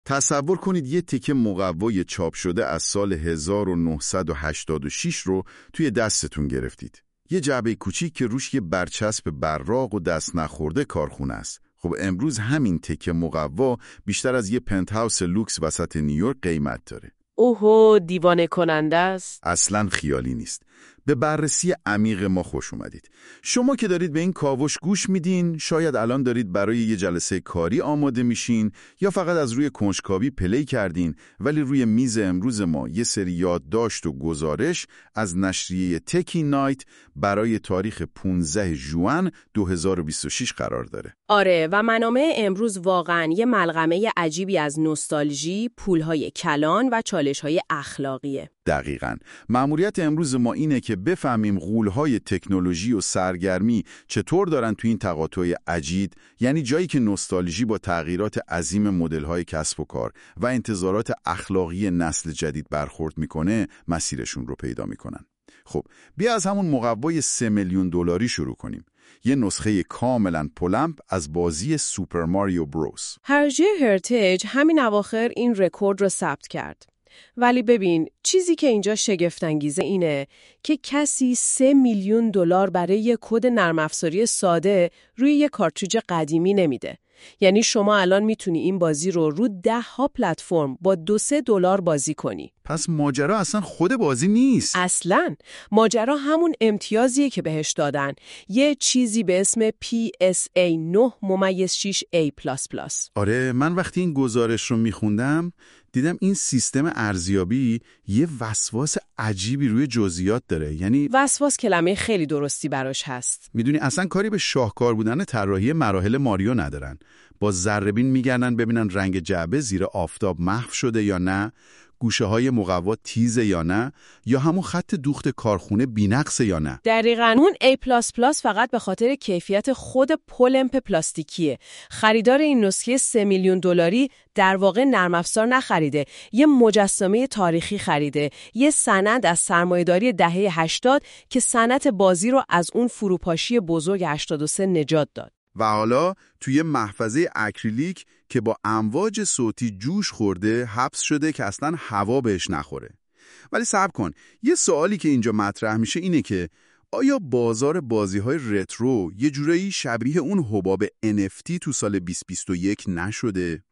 تصور کنید یه تکه مقوای چاپ شده از سال 1986 رو توی دستتون گرفتید. یه جعبه کوچیک که روش یه برچسب براق و دست نخورده کارخونه است. خب امروز همین تکه مقوا بیشتر از یه پنتهاوس لوکس وسط نیویورک قیمت داره. اوهو، دیوانه کننده است. اصلاً خیالی نیست. به بررسی عمیق ما خوش اومدید. شما که دارید به این کاوش گوش میدین، شاید الان دارید برای یه جلسه کاری آماده میشین یا فقط از روی کنجکاوی پلی کردین، ولی روی میز امروز ما یه سری یادداشت و گزارش از نشریه تکی نایت برای تاریخ 15 ژوئن 2026 قرار داره. آره، و منابع امروز واقعاً یه ملغمه عجیبی از نوستالژی، پولهای کلان و چالش‌های اخلاقیه. دقیقاً. مأموریت امروز ما اینه که بفهمیم غول‌های تکنولوژی و سرگرمی چطور دارن تو این تقاطع عجیب، یعنی جایی که نوستالژی با تغییرات عظیم مدل‌های کسب و کار و انتظارات اخلاقی نسل جدید برخورد میکنه، مسیرشون رو پیدا میکنن. خب، بیا از همون مقوای 3 میلیون دلاری شروع کنیم. یه نسخه کاملاً پلمپ از بازی سوپر ماریو بروس. هرجه هرتیج همین اواخر این رکورد رو ثبت کرد. ولی ببین، چیزی که اینجا شگفت‌انگیزه اینه که کسی 3 میلیون دلار برای یک کد نرم افزاری ساده روی یک کارتریج قدیمی نمیده. یعنی شما الان میتونی این بازی رو 10 ها پلتفرم با 2-3 دلار بازی کنی. پس ماجرا اصلا خود بازی نیست. اصلاً ماجرا همون امتیازیه که بهش دادن، یه چیزی به اسم PSA 9-6A++. آره، من وقتی این گزارش رو میخوندم دیدم این سیستم ارزیابی یه وسواس عجیبی روی جزئیات داره. یعنی وسواس کلمه خیلی درستی براش هست. میدونی اصلا کاری به شاهکار بودن طراحی مراحل ماریو ندارن. با ذره‌بین میگردن ببینن رنگ جعبه زیر آفتاب محو شده یا نه، گوشه های مقوا تیزه یا نه، یا همون خط دوخت کارخونه بی‌نقصه یا نه. دقیقاً اون A++ فقط به خاطر کیفیت خود پلمپ پلاستیکیه. خریدار این نسخه 3 میلیون دلاری در واقع نرم افزار نخریده، یه مجسمه تاریخی خریده، یه سند از سرمایه‌داری دهه 80 که صنعت بازی رو از اون فروپاشی بزرگ 83 نجات داد. و حالا توی محفظه اکریلیک که با امواج صوتی جوش خورده حبس شده که اصلا هوا بهش نخوره. ولی صبر کن، یه سوالی که اینجا مطرح میشه اینه که آیا بازار بازی‌های رترو یه جورایی شبیه اون حباب NFT تو سال 2021 نشده؟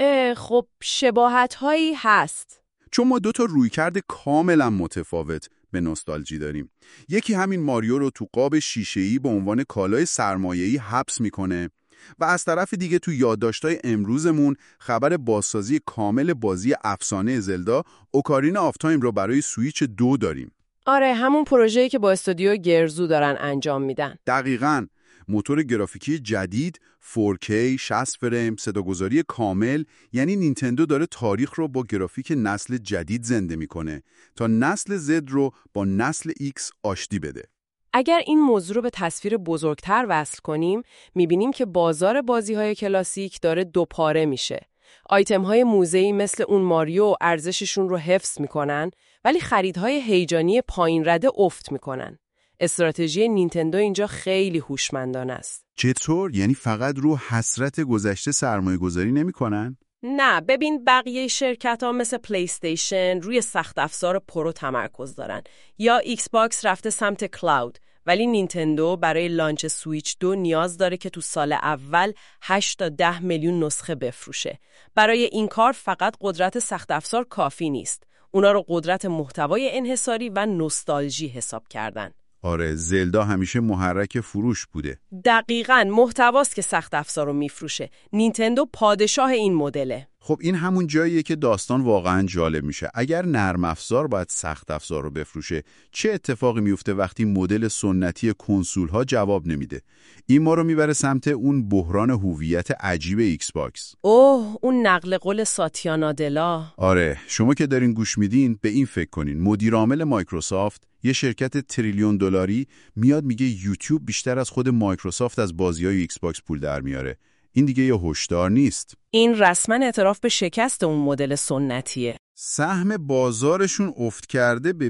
خب شباهت‌هایی هست. چون ما 2 تا رویکرد کاملا متفاوت به نوستالژی داریم. یکی همین ماریو رو تو قاب شیشه‌ای به عنوان کالای سرمایه‌ای حبس میکنه و از طرف دیگه تو یادداشت‌های امروزمون خبر بازسازی کامل بازی افسانه زلدا اوکارین آف تایم رو برای سویچ 2 داریم. آره، همون پروژه‌ای که با استودیو گرزو دارن انجام میدن. دقیقاً. موتور گرافیکی جدید، 4K، 60 فریم، صداگذاری کامل، یعنی نینتندو داره تاریخ رو با گرافیک نسل جدید زنده میکنه تا نسل Z رو با نسل X آشتی بده. اگر این موضوع رو به تصویر بزرگتر وصل کنیم، میبینیم که بازار بازی‌های کلاسیک داره 2 پاره میشه. آیتم‌های موزه‌ای مثل اون ماریو ارزششون رو حفظ میکنن، ولی خریدهای هیجانی پایین رده افت میکنن. استراتژی نینتندو اینجا خیلی هوشمندانه است. چطور؟ یعنی فقط رو حسرت گذشته سرمایه گذاری نمی کنن؟ نه، ببین بقیه شرکت‌ها مثل پلی استیشن روی سخت افزار پرو تمرکز دارن، یا ایکس باکس رفته سمت کلاود، ولی نینتندو برای لانچ سویچ 2 نیاز داره که تو سال اول 8 تا 10 میلیون نسخه بفروشه. برای این کار فقط قدرت سخت افزار کافی نیست. اونا رو قدرت محتوای انحصاری و نوستالژی حساب کردن. آره، زلدا همیشه محرک فروش بوده. دقیقاً، محتواست که سخت افزار رو میفروشه. نینتندو پادشاه این مدله. خب این همون جاییه که داستان واقعا جالب میشه. اگر نرم افزار باید سخت افزار رو بفروشه، چه اتفاقی میفته وقتی مدل سنتی کنسول ها جواب نمیده؟ این ما رو میبره سمت اون بحران هویت عجیب ایکس باکس. اوه، اون نقل قول ساتیا نادلا. آره، شما که دارین گوش میدین به این فکر کنین. مدیر عامل مایکروسافت، یه شرکت تریلیون دلاری، میاد میگه یوتیوب بیشتر از خود مایکروسافت از بازی‌های ایکس باکس پول در میاره. این دیگه یه هشدار نیست. این رسما اعتراف به شکست اون مدل سنتیه. سهم بازارشون افت کرده به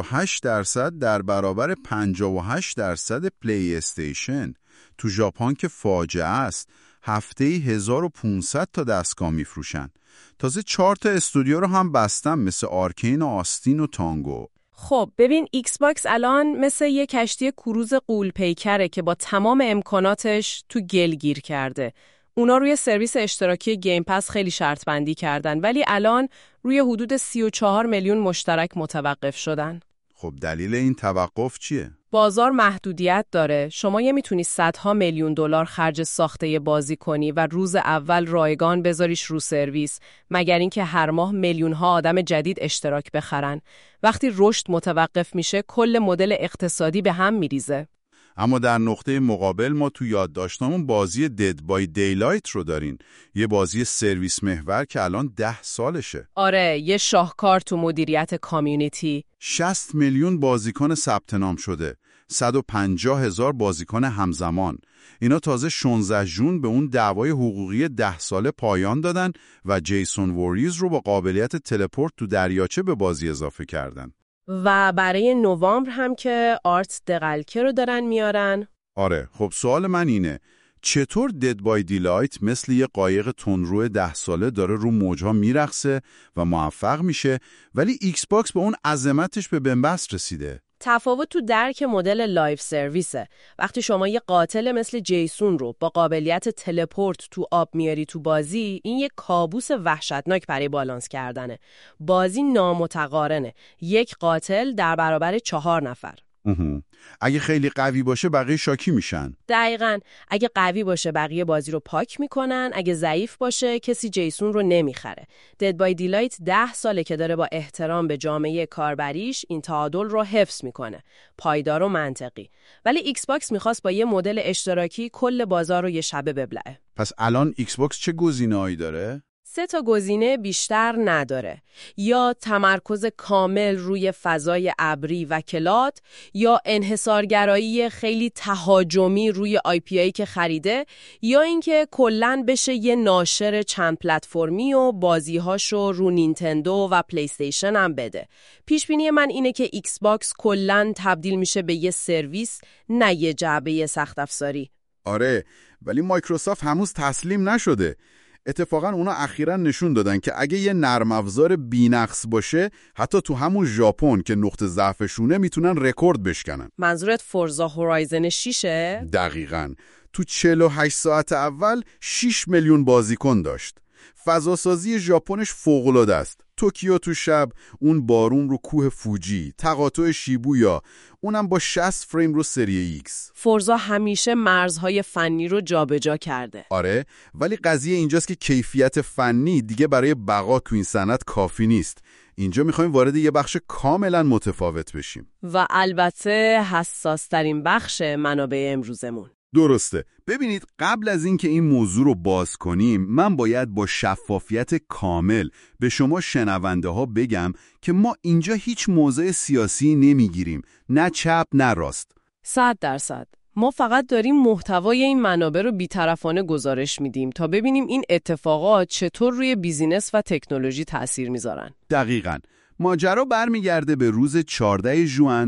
28% در برابر 58% پلی استیشن. تو ژاپن که فاجعه است. هفته‌ای 1500 تا دستگاه میفروشن. تازه 4 تا استودیو رو هم بستن مثل آرکین و آستین و تانگو. خب ببین ایکس باکس الان مثل یه کشتی کروز غول پیکره که با تمام امکاناتش تو گل گیر کرده. اونا روی سرویس اشتراکی گیم پس خیلی شرط بندی کردن ولی الان روی حدود 34 میلیون مشترک متوقف شدن. خب دلیل این توقف چیه؟ بازار محدودیت داره. شما میتونی صدها میلیون دلار خرج ساخته یه بازی کنی و روز اول رایگان بذاریش رو سرویس، مگر اینکه هر ماه میلیون‌ها آدم جدید اشتراک بخرن. وقتی رشد متوقف میشه، کل مدل اقتصادی به هم میریزه. اما در نقطه مقابل ما تو یادداشتامون بازی دد بای دیلایت رو دارین. یه بازی سرویس محور که الان 10 سالشه. آره، یه شاهکار تو مدیریت کامیونیتی. 60 میلیون بازیکن ثبت نام شده. 150,000 بازیکن همزمان. اینا تازه 16 ژوئن به اون دعوای حقوقی 10 ساله پایان دادن و جیسون ووریز رو با قابلیت تلپورت تو دریاچه به بازی اضافه کردن. و برای نوامبر هم که آرت دقلکه رو دارن میارن. آره، خب سوال من اینه چطور دد بای دیلایت مثل یه قایق تندرو 10 ساله داره رو موجها میرقصه و موفق میشه ولی ایکس باکس به اون عظمتش به بنبست رسیده؟ تفاوت تو درک مدل لایف سرویسه. وقتی شما یه قاتل مثل جیسون رو با قابلیت تلپورت تو آب میاری تو بازی، این یه کابوس وحشتناک برای بالانس کردنه. بازی نامتقارنه. یک قاتل در برابر 4 نفر. اگه خیلی قوی باشه بقیه شاکی میشن. دقیقاً. اگه قوی باشه بقیه بازی رو پاک میکنن، اگه ضعیف باشه کسی جیسون رو نمیخره. دد بای دیلایت 10 ساله که داره با احترام به جامعه کاربریش این تعادل رو حفظ میکنه. پایدار و منطقی. ولی ایکس باکس میخواست با یه مدل اشتراکی کل بازار رو یه شبه ببلعه. پس الان ایکس باکس چه گزینه‌ای داره؟ 3 تا گزینه بیشتر نداره. یا تمرکز کامل روی فضای ابری و کلاد، یا انحصارگرایی خیلی تهاجمی روی IPI که خریده، یا اینکه کلاً بشه یه ناشر چند پلتفرمی و بازی‌هاشو رو نینتندو و پلی استیشن هم بده. پیش بینی من اینه که ایکس باکس کلاً تبدیل میشه به یه سرویس، نه یه جعبه سخت افزاری. آره، ولی مایکروسافت هنوز تسلیم نشده. اتفاقا اونا اخیراً نشون دادن که اگه یه نرم افزار بی‌نقص باشه حتی تو همون ژاپن که نقطه ضعفشونه میتونن رکورد بشکنن. منظورت فورزا هورایزن 6؟ دقیقاً. تو 48 ساعت اول 6 میلیون بازیکن داشت. فضاسازی ژاپنش فوق‌العاده است. توکیو تو شب، اون بارون رو کوه فوجی، تقاطع شیبویا، اونم با 60 فریم رو سری ایکس. فورزا همیشه مرزهای فنی رو جابجا کرده. آره، ولی قضیه اینجاست که کیفیت فنی دیگه برای بقا تو این صنعت کافی نیست. اینجا میخوایم وارد یه بخش کاملا متفاوت بشیم. و البته حساس ترین بخش منابع امروزمون. درسته. ببینید قبل از اینکه این موضوع رو باز کنیم من باید با شفافیت کامل به شما شنونده ها بگم که ما اینجا هیچ موضع سیاسی نمیگیریم، نه چپ نه راست. 100%. ما فقط داریم محتوای این منابع رو بی‌طرفانه گزارش میدیم تا ببینیم این اتفاقات چطور روی بیزینس و تکنولوژی تأثیر میذارن. دقیقاً. ماجرا برمیگرده به روز 14 ژوئن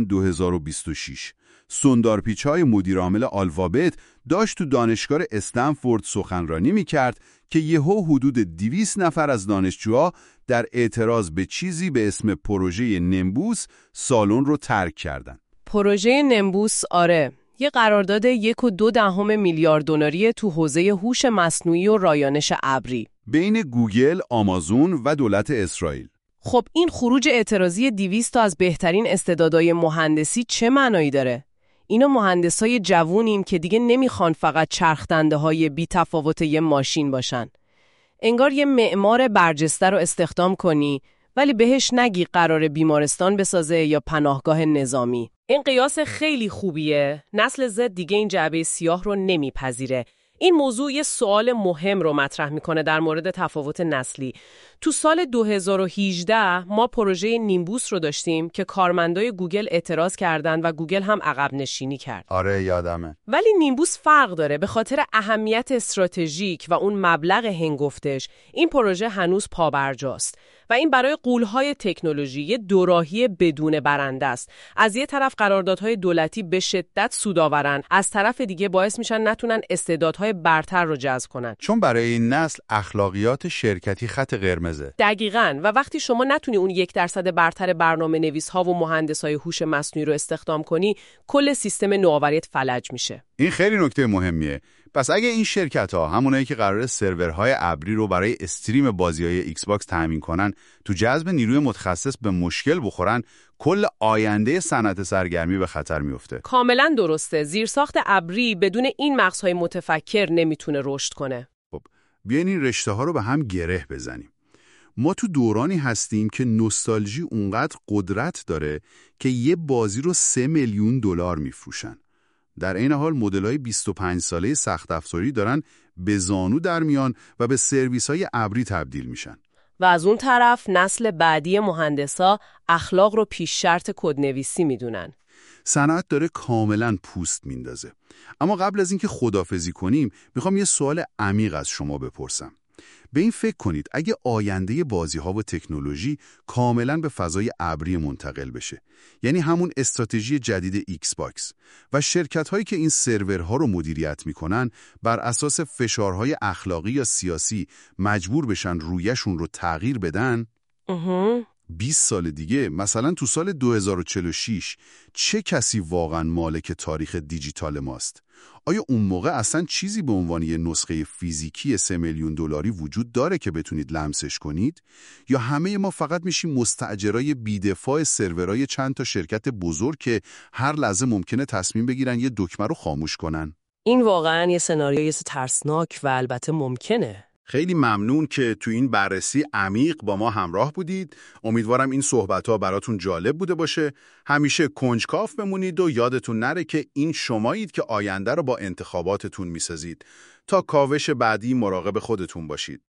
2026. سوندار پیچای مدیر عامل آلفابت داشت تو دانشگاه استنفورد سخنرانی میکرد که یهو حدود 200 نفر از دانشجوها در اعتراض به چیزی به اسم پروژه نمبوس سالن رو ترک کردند. پروژه نمبوس آره، یه قرارداد 1.2 میلیارد دلاری تو حوزه هوش مصنوعی و رایانش ابری بین گوگل، آمازون و دولت اسرائیل. خب این خروج اعتراضی 200 تا از بهترین استعدادهای مهندسی چه معنایی داره؟ اینا مهندسای جوونیم که دیگه نمیخوان فقط چرخدنده‌های بی تفاوت یه ماشین باشن. انگار یه معمار برجسته رو استخدام کنی ولی بهش نگی قرار بیمارستان بسازه یا پناهگاه نظامی. این قیاس خیلی خوبیه. نسل زد دیگه این جعبه سیاه رو نمیپذیره. این موضوع یه سوال مهم رو مطرح میکنه در مورد تفاوت نسلی. تو سال 2018 ما پروژه نیمبوس رو داشتیم که کارمندای گوگل اعتراض کردن و گوگل هم عقب نشینی کرد. آره یادمه. ولی نیمبوس فرق داره. به خاطر اهمیت استراتژیک و اون مبلغ هنگفتش این پروژه هنوز پابرجاست. و این برای غول‌های تکنولوژی یه دوراهی بدون برنده است. از یه طرف قراردادهای دولتی به شدت سودآورن، از طرف دیگه باعث میشن نتونن استعدادهای برتر رو جذب کنن. چون برای این نسل اخلاقیات شرکتی خط قرمزه. دقیقاً. و وقتی شما نتونی اون 1% برتر برنامه‌نویس‌ها و مهندسای هوش مصنوعی رو استخدام کنی، کل سیستم نوآوریت فلج میشه. این خیلی نکته مهمیه. پس اگه این شرکت‌ها همونایی که قراره سرورهای ابری رو برای استریم بازی‌های ایکس باکس تامین کنن، تو جذب نیروی متخصص به مشکل بخورن، کل آینده صنعت سرگرمی به خطر میفته. کاملاً درسته. زیرساخت ابری بدون این مغزهای متفکر نمیتونه رشد کنه. خب بیاین این رشته‌ها رو به هم گره بزنیم. ما تو دورانی هستیم که نوستالژی اونقدر قدرت داره که یه بازی رو 3 میلیون دلار میفروشن. در این حال مدل‌های 25 ساله سخت افزاری دارن به زانو در میان و به سرویس‌های ابری تبدیل میشن. و از اون طرف نسل بعدی مهندسا اخلاق رو پیش شرط کدنویسی میدونن. صنعت داره کاملا پوست میندازه. اما قبل از اینکه خداحافظی کنیم میخوام یه سوال عمیق از شما بپرسم. به این فکر کنید اگه آینده بازی‌ها و تکنولوژی کاملا به فضای ابری منتقل بشه، یعنی همون استراتژی جدید ایکس باکس، و شرکت‌هایی که این سرورها رو مدیریت میکنن بر اساس فشارهای اخلاقی یا سیاسی مجبور بشن رویشون رو تغییر بدن، 20 سال دیگه، مثلا تو سال 2046، چه کسی واقعا مالک تاریخ دیجیتال ماست؟ آیا اون موقع اصلا چیزی به عنوان یه نسخه فیزیکی 3 میلیون دلاری وجود داره که بتونید لمسش کنید؟ یا همه ما فقط میشیم مستاجرای بی‌دفاع سرورای چند تا شرکت بزرگ که هر لحظه ممکنه تصمیم بگیرن یه دکمه رو خاموش کنن؟ این واقعا یه سناریوی ترسناک و البته ممکنه. خیلی ممنون که تو این بررسی عمیق با ما همراه بودید. امیدوارم این صحبت‌ها براتون جالب بوده باشه. همیشه کنجکاو بمونید و یادتون نره که این شمایید که آینده رو با انتخاباتتون میسازید. تا کاوش بعدی مراقب خودتون باشید.